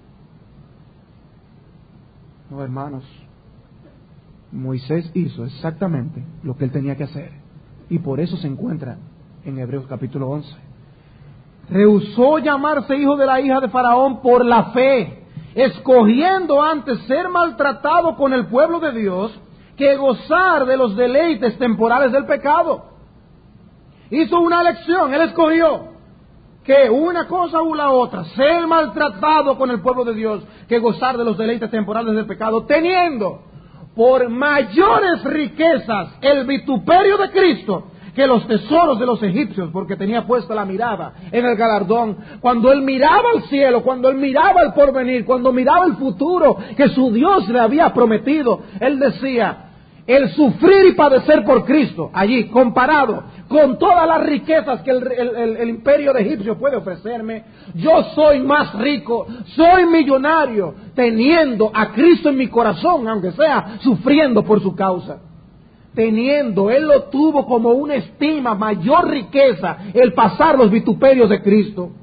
A: No, hermanos. Moisés hizo exactamente lo que él tenía que hacer. Y por eso se encuentra en Hebreos capítulo once. Rehusó llamarse hijo de la hija de Faraón por la fe, escogiendo antes ser maltratado con el pueblo de Dios que gozar de los deleites temporales del pecado. Hizo una elección, él escogió que una cosa o la otra, ser maltratado con el pueblo de Dios, que gozar de los deleites temporales del pecado, teniendo por mayores riquezas el vituperio de Cristo que los tesoros de los egipcios, porque tenía puesta la mirada en el galardón. Cuando él miraba al cielo, cuando él miraba el porvenir, cuando miraba el futuro que su Dios le había prometido, él decía, el sufrir y padecer por Cristo, allí comparado con todas las riquezas que el, el, el, el imperio de Egipcio puede ofrecerme, yo soy más rico, soy millonario, teniendo a Cristo en mi corazón, aunque sea sufriendo por su causa. Teniendo, él lo tuvo como una estima, mayor riqueza, el pasar los vituperios de Cristo.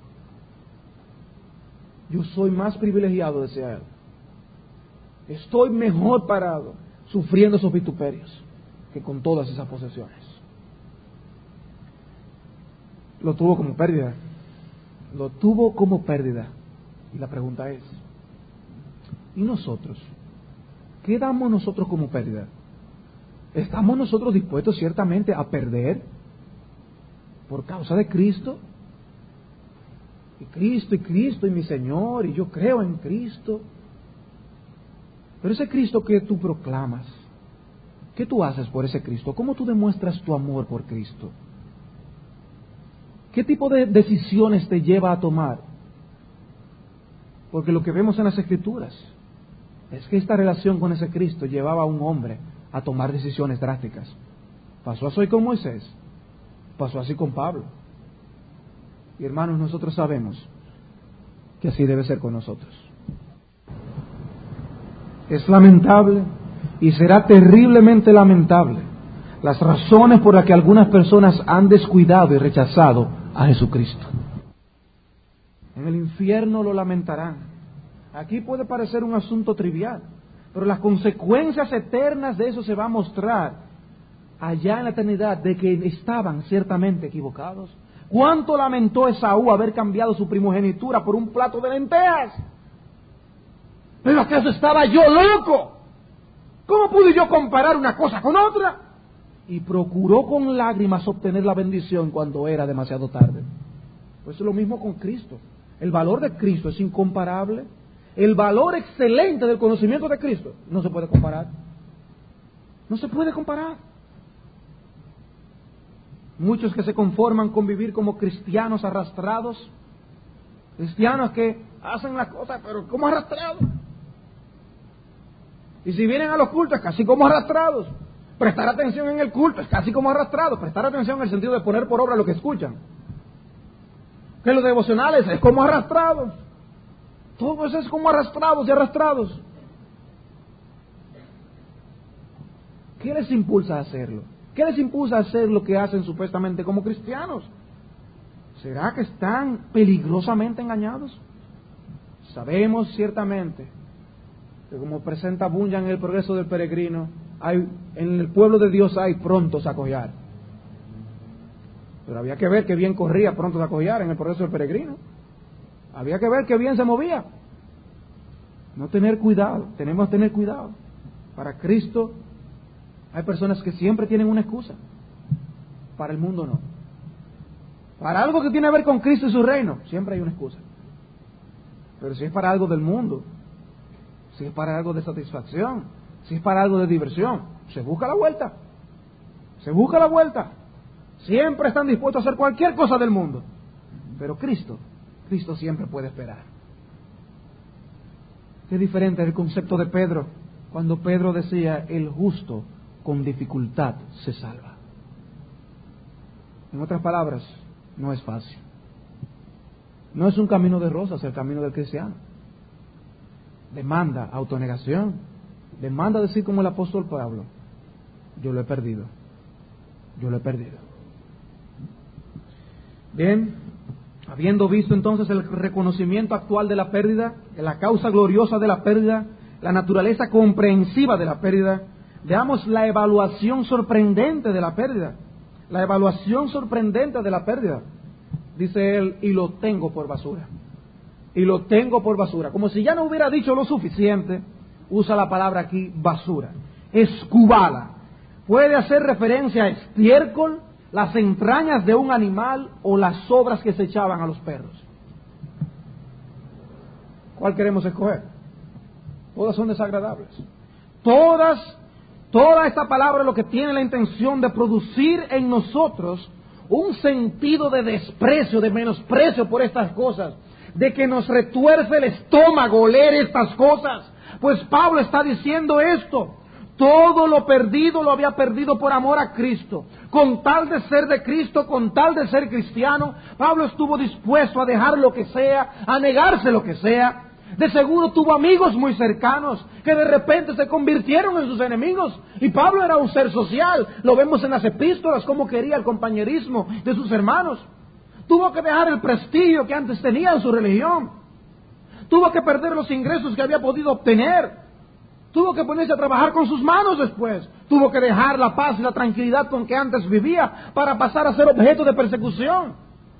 A: Yo soy más privilegiado, decía él. Estoy mejor parado sufriendo esos vituperios que con todas esas posesiones. Lo tuvo como pérdida. Lo tuvo como pérdida. Y la pregunta es, ¿y nosotros? ¿Qué damos nosotros como pérdida? ¿Estamos nosotros dispuestos ciertamente a perder por causa de Cristo? Y Cristo, y Cristo, y mi Señor, y yo creo en Cristo. Pero ese Cristo que tú proclamas, ¿qué tú haces por ese Cristo? ¿Cómo tú demuestras tu amor por Cristo? ¿Qué tipo de decisiones te lleva a tomar? Porque lo que vemos en las Escrituras es que esta relación con ese Cristo llevaba a un hombre a tomar decisiones drásticas. Pasó así con Moisés, pasó así con Pablo. Y hermanos, nosotros sabemos que así debe ser con nosotros. Es lamentable y será terriblemente lamentable las razones por las que algunas personas han descuidado y rechazado a Jesucristo. En el infierno lo lamentarán. Aquí puede parecer un asunto trivial, pero las consecuencias eternas de eso se va a mostrar allá en la eternidad, de que estaban ciertamente equivocados. ¿Cuánto lamentó Esaú haber cambiado su primogenitura por un plato de lentejas? ¿Pero acaso estaba yo loco? ¿Cómo pude yo comparar una cosa con otra? Y procuró con lágrimas obtener la bendición cuando era demasiado tarde. Pues es lo mismo con Cristo. El valor de Cristo es incomparable. El valor excelente del conocimiento de Cristo no se puede comparar. No se puede comparar. Muchos que se conforman con vivir como cristianos arrastrados, cristianos que hacen las cosas pero como arrastrados. Y si vienen a los cultos, casi como arrastrados. Prestar atención en el culto es casi como arrastrados. Prestar atención en el sentido de poner por obra lo que escuchan. Que los devocionales es como arrastrados. Todo eso es como arrastrados y arrastrados. ¿Qué les impulsa a hacerlo? ¿Qué les impulsa a hacer lo que hacen supuestamente como cristianos? ¿Será que están peligrosamente engañados? Sabemos ciertamente que, como presenta Bunyan en El progreso del peregrino, hay, en el pueblo de Dios hay prontos a collar. Pero había que ver que bien corría prontos a collar en el progreso del peregrino. Había que ver que bien se movía. No tener cuidado, tenemos que tener cuidado. Para Cristo hay personas que siempre tienen una excusa. Para el mundo no. Para algo que tiene que ver con Cristo y su reino, siempre hay una excusa. Pero si es para algo del mundo, si es para algo de satisfacción, si es para algo de diversión, se busca la vuelta. Se busca la vuelta. Siempre están dispuestos a hacer cualquier cosa del mundo. Pero Cristo, Cristo siempre puede esperar. Qué diferente es el concepto de Pedro, cuando Pedro decía, el justo con dificultad se salva. En otras palabras, no es fácil. No es un camino de rosas el camino del cristiano. Demanda autonegación. Demanda decir como el apóstol Pablo, yo lo he perdido. Yo lo he perdido. Bien, habiendo visto entonces el reconocimiento actual de la pérdida, la causa gloriosa de la pérdida, la naturaleza comprensiva de la pérdida, veamos la evaluación sorprendente de la pérdida. La evaluación sorprendente de la pérdida. Dice él, y lo tengo por basura. Y lo tengo por basura. Como si ya no hubiera dicho lo suficiente, usa la palabra aquí, basura. Escubala. Puede hacer referencia a estiércol, las entrañas de un animal o las sobras que se echaban a los perros. ¿Cuál queremos escoger? Todas son desagradables. Todas, toda esta palabra lo que tiene la intención de producir en nosotros un sentido de desprecio, de menosprecio por estas cosas, de que nos retuerce el estómago leer estas cosas. Pues Pablo está diciendo esto. Todo lo perdido lo había perdido por amor a Cristo. Con tal de ser de Cristo, con tal de ser cristiano, Pablo estuvo dispuesto a dejar lo que sea, a negarse lo que sea. De seguro tuvo amigos muy cercanos que de repente se convirtieron en sus enemigos. Y Pablo era un ser social. Lo vemos en las epístolas, cómo quería el compañerismo de sus hermanos. Tuvo que dejar el prestigio que antes tenía en su religión. Tuvo que perder los ingresos que había podido obtener. Tuvo que ponerse a trabajar con sus manos después. Tuvo que dejar la paz y la tranquilidad con que antes vivía para pasar a ser objeto de persecución.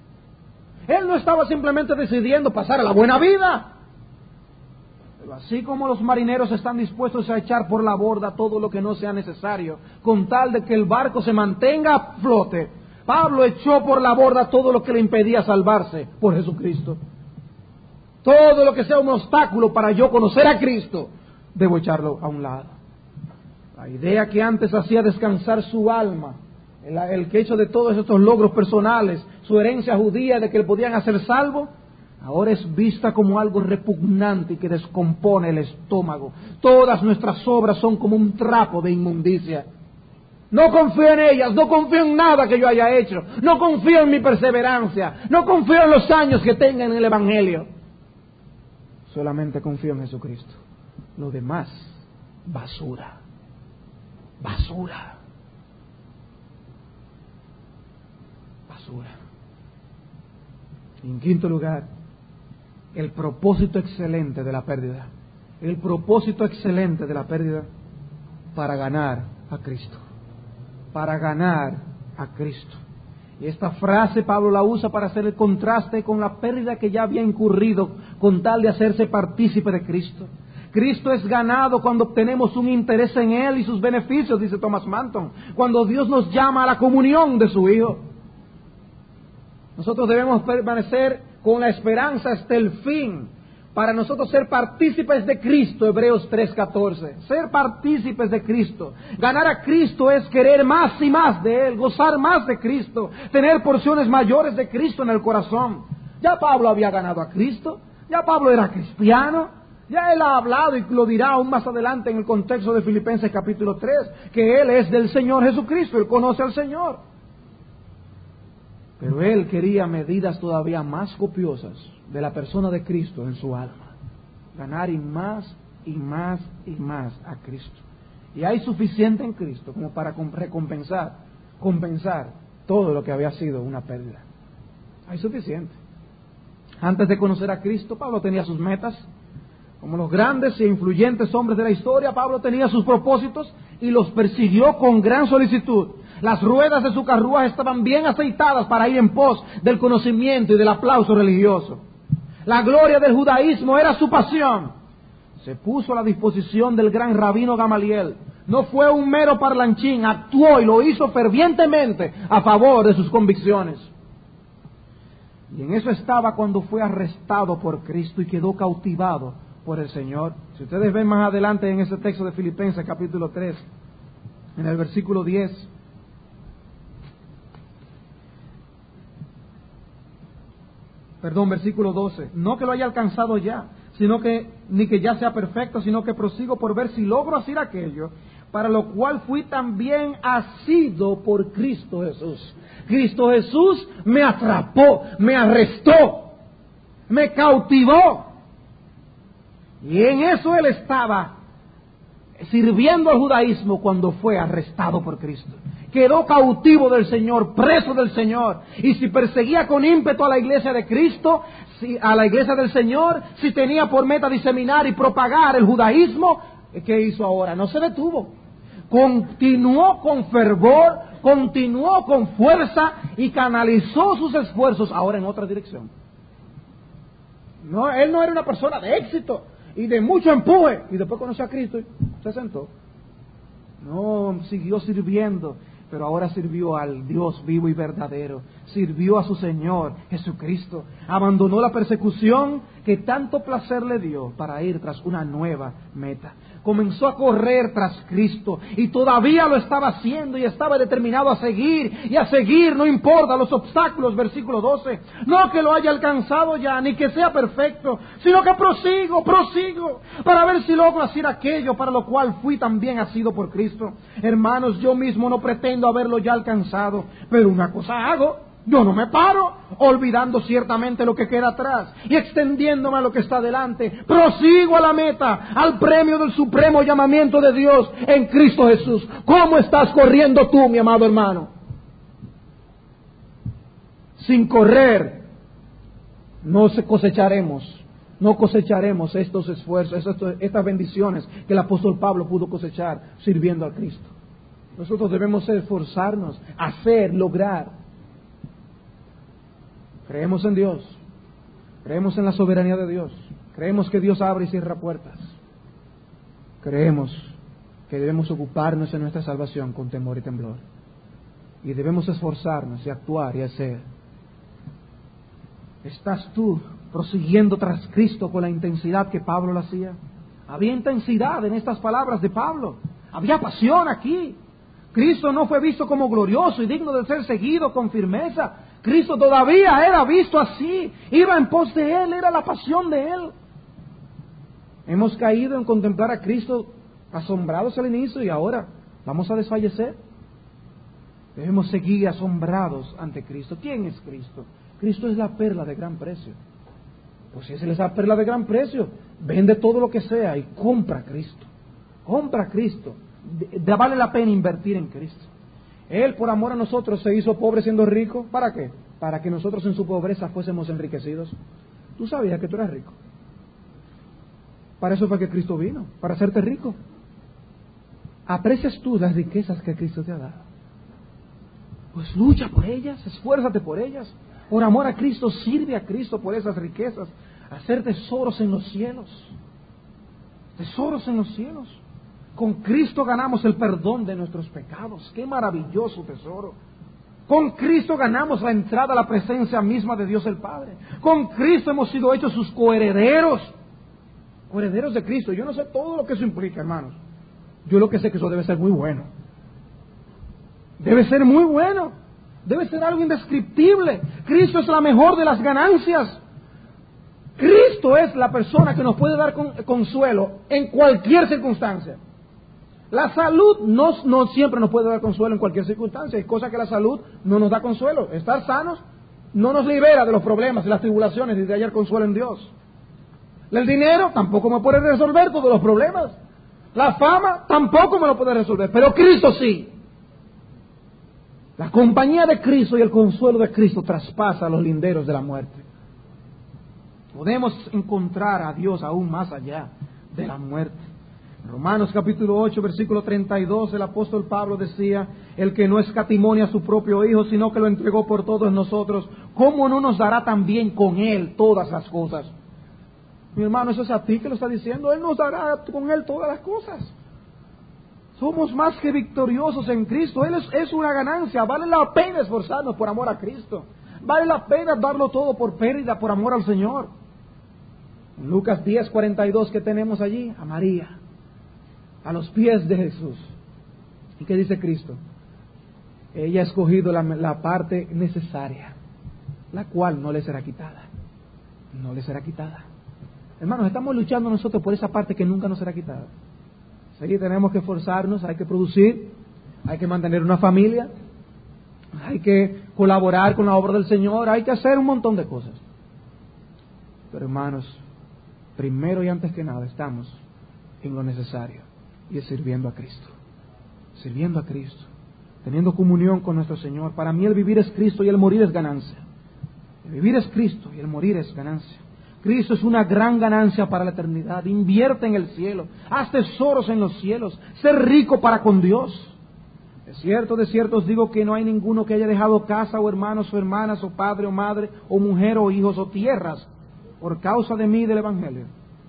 A: Él no estaba simplemente decidiendo pasar a la buena vida. Pero así como los marineros están dispuestos a echar por la borda todo lo que no sea necesario, con tal de que el barco se mantenga a flote, Pablo echó por la borda todo lo que le impedía salvarse por Jesucristo. Todo lo que sea un obstáculo para yo conocer a Cristo, debo echarlo a un lado. La idea que antes hacía descansar su alma, el, el que hecho de todos estos logros personales, su herencia judía de que le podían hacer salvo, ahora es vista como algo repugnante y que descompone el estómago. Todas nuestras obras son como un trapo de inmundicia. No confío en ellas, no confío en nada que yo haya hecho, no confío en mi perseverancia, no confío en los años que tenga en el Evangelio. Solamente confío en Jesucristo. Lo demás, basura. Basura. Basura. En quinto lugar, el propósito excelente de la pérdida. El propósito excelente de la pérdida para ganar a Cristo. Para ganar a Cristo. Y esta frase Pablo la usa para hacer el contraste con la pérdida que ya había incurrido con tal de hacerse partícipe de Cristo. Cristo es ganado cuando obtenemos un interés en Él y sus beneficios, dice Thomas Manton, cuando Dios nos llama a la comunión de su Hijo. Nosotros debemos permanecer con la esperanza hasta el fin, para nosotros ser partícipes de Cristo, Hebreos tres catorce. Ser partícipes de Cristo. Ganar a Cristo es querer más y más de Él, gozar más de Cristo, tener porciones mayores de Cristo en el corazón. Ya Pablo había ganado a Cristo, ya Pablo era cristiano, ya él ha hablado y lo dirá aún más adelante en el contexto de Filipenses capítulo tres, que él es del Señor Jesucristo, él conoce al Señor. Pero él quería medidas todavía más copiosas de la persona de Cristo en su alma. Ganar y más y más y más a Cristo. Y hay suficiente en Cristo como para recompensar, compensar todo lo que había sido una pérdida. Hay suficiente. Antes de conocer a Cristo, Pablo tenía sus metas. Como los grandes e influyentes hombres de la historia, Pablo tenía sus propósitos y los persiguió con gran solicitud. Las ruedas de su carruaje estaban bien aceitadas para ir en pos del conocimiento y del aplauso religioso. La gloria del judaísmo era su pasión. Se puso a la disposición del gran rabino Gamaliel. No fue un mero parlanchín, actuó y lo hizo fervientemente a favor de sus convicciones. Y en eso estaba cuando fue arrestado por Cristo y quedó cautivado por el Señor. Si ustedes ven más adelante en ese texto de Filipenses capítulo tres, en el versículo diez, perdón, versículo doce, no que lo haya alcanzado ya, sino que ni que ya sea perfecto, sino que prosigo por ver si logro hacer aquello para lo cual fui también asido por Cristo Jesús. Cristo Jesús me atrapó, me arrestó, me cautivó. Y en eso él estaba sirviendo al judaísmo cuando fue arrestado por Cristo. Quedó cautivo del Señor, preso del Señor. Y si perseguía con ímpetu a la iglesia de Cristo, si, a la iglesia del Señor, si tenía por meta diseminar y propagar el judaísmo, ¿qué hizo ahora? No se detuvo. Continuó con fervor, continuó con fuerza y canalizó sus esfuerzos ahora en otra dirección. No, él no era una persona de éxito y de mucho empuje y después conoció a Cristo y se sentó. No, siguió sirviendo, pero ahora sirvió al Dios vivo y verdadero, sirvió a su Señor Jesucristo, abandonó la persecución que tanto placer le dio para ir tras una nueva meta. Comenzó a correr tras Cristo y todavía lo estaba haciendo y estaba determinado a seguir y a seguir, no importa los obstáculos, versículo doce. No que lo haya alcanzado ya, ni que sea perfecto, sino que prosigo, prosigo, para ver si logro hacer aquello para lo cual fui también asido por Cristo. Hermanos, yo mismo no pretendo haberlo ya alcanzado, pero una cosa hago. Yo no me paro, olvidando ciertamente lo que queda atrás y extendiéndome a lo que está delante. Prosigo a la meta, al premio del supremo llamamiento de Dios en Cristo Jesús. ¿Cómo estás corriendo tú, mi amado hermano? Sin correr, no cosecharemos, no cosecharemos estos esfuerzos, estos, estas bendiciones que el apóstol Pablo pudo cosechar sirviendo a Cristo. Nosotros debemos esforzarnos, hacer, lograr. Creemos en Dios, creemos en la soberanía de Dios, creemos que Dios abre y cierra puertas, creemos que debemos ocuparnos en nuestra salvación con temor y temblor, y debemos esforzarnos y actuar y hacer. ¿Estás tú prosiguiendo tras Cristo con la intensidad que Pablo lo hacía? Había intensidad en estas palabras de Pablo, había pasión aquí. Cristo no fue visto como glorioso y digno de ser seguido con firmeza. Cristo todavía era visto así, iba en pos de Él, era la pasión de Él. Hemos caído en contemplar a Cristo asombrados al inicio y ahora vamos a desfallecer. Debemos seguir asombrados ante Cristo. ¿Quién es Cristo? Cristo es la perla de gran precio. Pues si es esa perla de gran precio, vende todo lo que sea y compra a Cristo. Compra a Cristo. De, de, vale la pena invertir en Cristo. Él por amor a nosotros se hizo pobre siendo rico. ¿Para qué? Para que nosotros en su pobreza fuésemos enriquecidos. Tú sabías que tú eras rico. Para eso fue que Cristo vino, para hacerte rico. ¿Aprecias tú las riquezas que Cristo te ha dado? Pues lucha por ellas, esfuérzate por ellas. Por amor a Cristo, sirve a Cristo por esas riquezas. Hacer tesoros en los cielos. Tesoros en los cielos. Con Cristo ganamos el perdón de nuestros pecados. ¡Qué maravilloso tesoro! Con Cristo ganamos la entrada a la presencia misma de Dios el Padre. Con Cristo hemos sido hechos sus coherederos. Coherederos de Cristo. Yo no sé todo lo que eso implica, hermanos. Yo lo que sé es que eso debe ser muy bueno. Debe ser muy bueno. Debe ser algo indescriptible. Cristo es la mejor de las ganancias. Cristo es la persona que nos puede dar con, consuelo en cualquier circunstancia. La salud no, no siempre nos puede dar consuelo en cualquier circunstancia. Hay cosas que la salud no nos da consuelo. Estar sanos no nos libera de los problemas y las tribulaciones y de hallar consuelo en Dios. El dinero tampoco me puede resolver todos los problemas. La fama tampoco me lo puede resolver. Pero Cristo sí. La compañía de Cristo y el consuelo de Cristo traspasa los linderos de la muerte. Podemos encontrar a Dios aún más allá de la muerte. En Romanos capítulo ocho, versículo treinta y dos, el apóstol Pablo decía: el que no escatimonia a su propio Hijo, sino que lo entregó por todos nosotros, ¿cómo no nos dará también con Él todas las cosas? Mi hermano, eso es a ti que lo está diciendo. Él nos dará con Él todas las cosas. Somos más que victoriosos en Cristo. Él es, es una ganancia. Vale la pena esforzarnos por amor a Cristo. Vale la pena darlo todo por pérdida, por amor al Señor. En Lucas diez, cuarenta y dos, que tenemos allí a María, a los pies de Jesús. ¿Y qué dice Cristo? Ella ha escogido la, la parte necesaria, la cual no le será quitada. No le será quitada. Hermanos, estamos luchando nosotros por esa parte que nunca nos será quitada. Sí, tenemos que esforzarnos, hay que producir, hay que mantener una familia, hay que colaborar con la obra del Señor, hay que hacer un montón de cosas. Pero hermanos, primero y antes que nada estamos en lo necesario, y es sirviendo a Cristo. Sirviendo a Cristo, teniendo comunión con nuestro Señor. Para mí el vivir es Cristo y el morir es ganancia. El vivir es Cristo y el morir es ganancia. Cristo es una gran ganancia para la eternidad. Invierte en el cielo, haz tesoros en los cielos, ser rico para con Dios. De cierto, de cierto os digo que no hay ninguno que haya dejado casa o hermanos o hermanas o padre o madre o mujer o hijos o tierras por causa de mí y del Evangelio,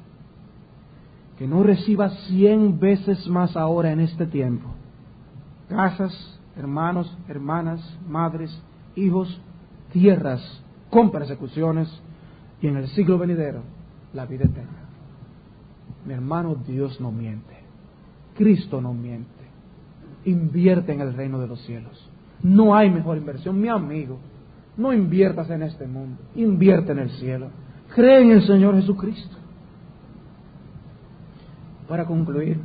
A: que no reciba cien veces más ahora en este tiempo casas, hermanos, hermanas, madres, hijos, tierras con persecuciones, y en el siglo venidero la vida eterna. Mi hermano, Dios no miente, Cristo no miente. Invierte en el reino de los cielos. No hay mejor inversión, mi amigo. No inviertas en este mundo, invierte en el cielo. Cree en el Señor Jesucristo. Para concluir,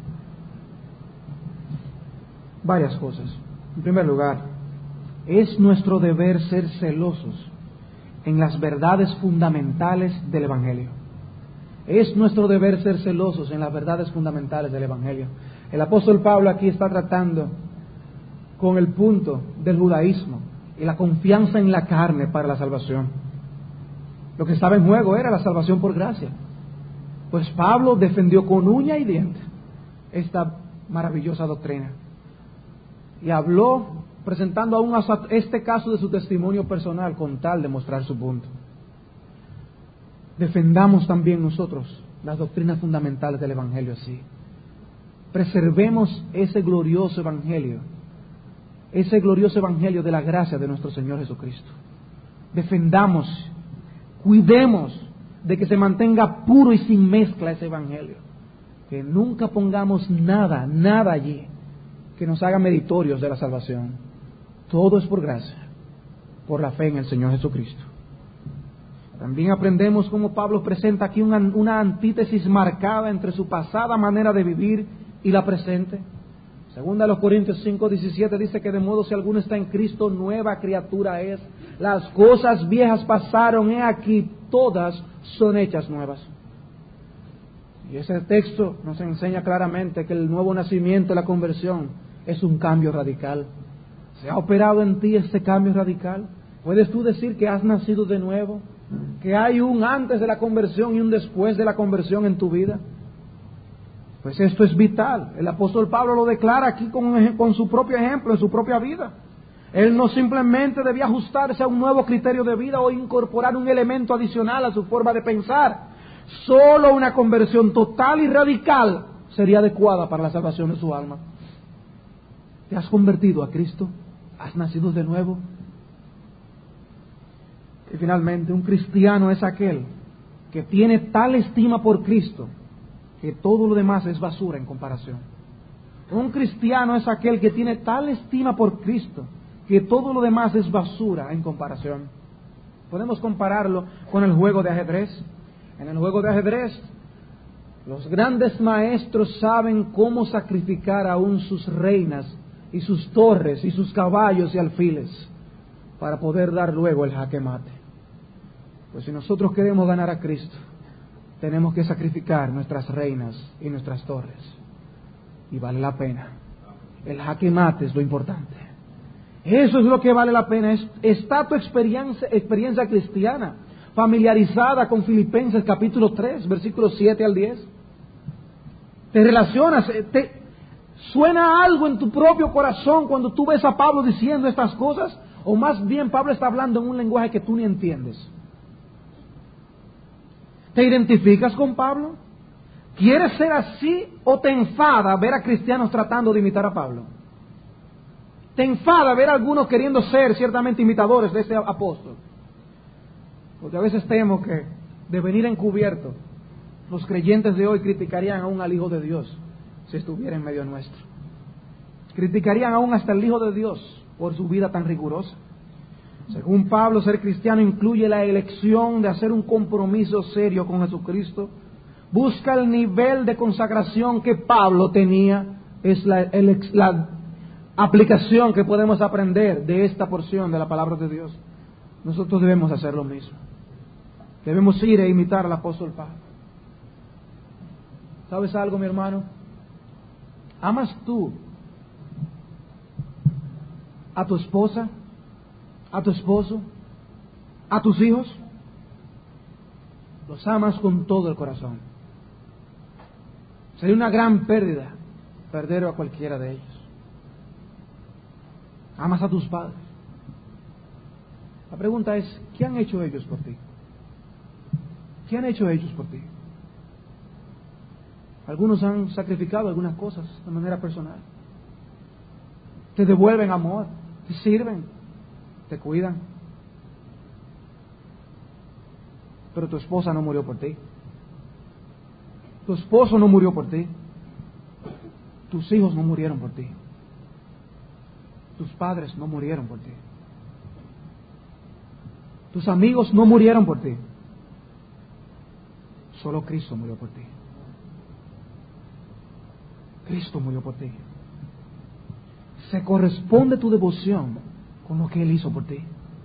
A: varias cosas. En primer lugar, es nuestro deber ser celosos en las verdades fundamentales del Evangelio. Es nuestro deber ser celosos en las verdades fundamentales del Evangelio. El apóstol Pablo aquí está tratando con el punto del judaísmo y la confianza en la carne para la salvación. Lo que estaba en juego era la salvación por gracia. Pues Pablo defendió con uña y diente esta maravillosa doctrina y habló presentando aún este caso de su testimonio personal con tal de mostrar su punto. Defendamos también nosotros las doctrinas fundamentales del Evangelio así. Preservemos ese glorioso Evangelio, ese glorioso Evangelio de la gracia de nuestro Señor Jesucristo. Defendamos, cuidemos de que se mantenga puro y sin mezcla ese Evangelio. Que nunca pongamos nada, nada allí que nos haga meritorios de la salvación. Todo es por gracia, por la fe en el Señor Jesucristo. También aprendemos cómo Pablo presenta aquí una, una antítesis marcada entre su pasada manera de vivir y la presente. Segunda a los Corintios cinco, diecisiete dice que de modo si alguno está en Cristo, nueva criatura es. Las cosas viejas pasaron, he aquí, todas son hechas nuevas. Y ese texto nos enseña claramente que el nuevo nacimiento, la conversión, es un cambio radical. ¿Se ha operado en ti este cambio radical? ¿Puedes tú decir que has nacido de nuevo? que hay un antes de la conversión y un después de la conversión en tu vida? Pues esto es vital. El apóstol Pablo lo declara aquí con, con su propio ejemplo, en su propia vida. Él no simplemente debía ajustarse a un nuevo criterio de vida o incorporar un elemento adicional a su forma de pensar. Solo una conversión total y radical sería adecuada para la salvación de su alma. ¿Te has convertido a Cristo? ¿Has nacido de nuevo? Y finalmente, un cristiano es aquel que tiene tal estima por Cristo que todo lo demás es basura en comparación. Un cristiano es aquel que tiene tal estima por Cristo que todo lo demás es basura en comparación. Podemos compararlo con el juego de ajedrez. En el juego de ajedrez, los grandes maestros saben cómo sacrificar aún sus reinas y sus torres y sus caballos y alfiles para poder dar luego el jaque mate. Pues si nosotros queremos ganar a Cristo, tenemos que sacrificar nuestras reinas y nuestras torres. Y vale la pena. El jaque mate es lo importante. Eso es lo que vale la pena. Es, está tu experiencia, experiencia cristiana familiarizada con Filipenses capítulo tres, versículos siete al diez. Te relacionas, te suena algo en tu propio corazón cuando tú ves a Pablo diciendo estas cosas, o más bien Pablo está hablando en un lenguaje que tú ni entiendes. ¿Te identificas con Pablo? ¿Quieres ser así o te enfada ver a cristianos tratando de imitar a Pablo? ¿Te enfada ver a algunos queriendo ser ciertamente imitadores de este apóstol? Porque a veces temo que de venir encubierto, los creyentes de hoy criticarían aún al Hijo de Dios si estuviera en medio nuestro. Criticarían aún hasta el Hijo de Dios por su vida tan rigurosa. Según Pablo, ser cristiano incluye la elección de hacer un compromiso serio con Jesucristo. Busca el nivel de consagración que Pablo tenía. Es la, el, la aplicación que podemos aprender de esta porción de la palabra de Dios. Nosotros debemos hacer lo mismo. Debemos ir e imitar al apóstol Pablo. ¿Sabes algo, mi hermano? ¿Amas tú a tu esposa, a tu esposo, a tus hijos? Los amas con todo el corazón. Sería una gran pérdida perder a cualquiera de ellos. ¿Amas a tus padres? La pregunta es, ¿qué han hecho ellos por ti? ¿Qué han hecho ellos por ti? Algunos han sacrificado algunas cosas de manera personal. Te devuelven amor, te sirven, te cuidan. Pero tu esposa no murió por ti. Tu esposo no murió por ti. Tus hijos no murieron por ti. Tus padres no murieron por ti. Tus amigos no murieron por ti. Solo Cristo murió por ti. Cristo murió por ti. Se corresponde tu devoción con lo que Él hizo por ti.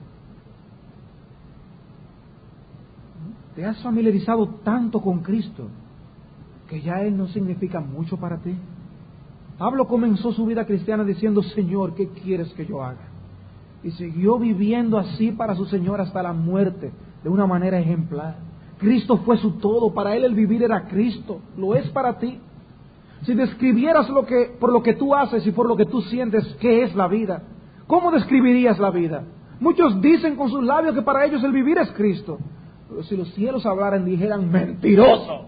A: ¿Te has familiarizado tanto con Cristo que ya Él no significa mucho para ti? Pablo comenzó su vida cristiana diciendo, Señor, ¿qué quieres que yo haga? Y siguió viviendo así para su Señor hasta la muerte, de una manera ejemplar. Cristo fue su todo, para Él el vivir era Cristo, lo es para ti. Si describieras lo que, por lo que tú haces y por lo que tú sientes, ¿qué es la vida? ¿Cómo describirías la vida? Muchos dicen con sus labios que para ellos el vivir es Cristo. Pero si los cielos hablaran, dijeran, mentiroso.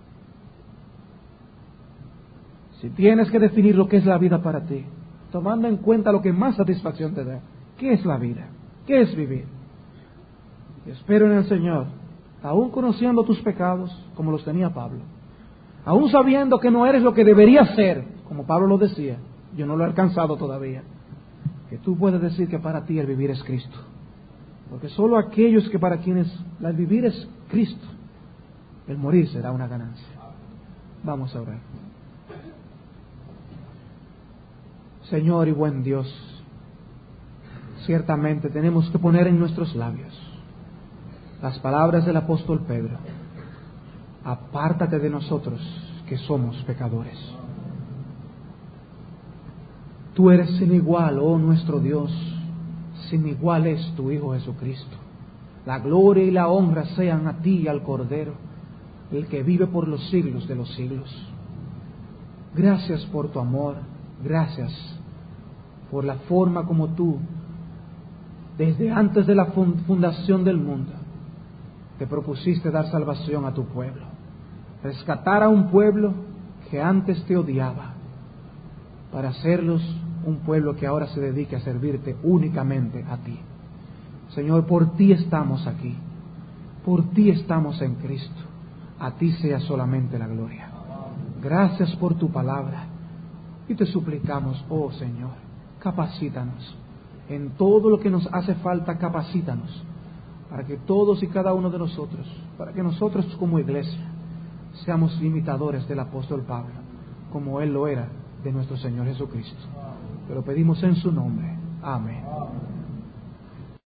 A: Si tienes que definir lo que es la vida para ti, tomando en cuenta lo que más satisfacción te da, ¿qué es la vida? ¿Qué es vivir? Espero en el Señor, aún conociendo tus pecados, como los tenía Pablo, aún sabiendo que no eres lo que deberías ser, como Pablo lo decía, yo no lo he alcanzado todavía, que tú puedes decir que para ti el vivir es Cristo. Porque solo aquellos que para quienes el vivir es Cristo, el morir será una ganancia. Vamos a orar. Señor y buen Dios, ciertamente tenemos que poner en nuestros labios las palabras del apóstol Pedro. Apártate de nosotros que somos pecadores. Tú eres sin igual, oh nuestro Dios, sin igual es tu Hijo Jesucristo. La gloria y la honra sean a ti y al Cordero, el que vive por los siglos de los siglos. Gracias por tu amor, gracias por la forma como tú, desde antes de la fundación del mundo, te propusiste dar salvación a tu pueblo, rescatar a un pueblo que antes te odiaba, para hacerlos un pueblo que ahora se dedique a servirte únicamente a ti. Señor, por ti estamos aquí, por ti estamos en Cristo, a ti sea solamente la gloria. Gracias por tu palabra y te suplicamos, oh Señor, capacítanos en todo lo que nos hace falta, capacítanos para que todos y cada uno de nosotros, para que nosotros como iglesia seamos imitadores del apóstol Pablo, como él lo era de nuestro Señor Jesucristo. Te lo pedimos en su nombre. Amén.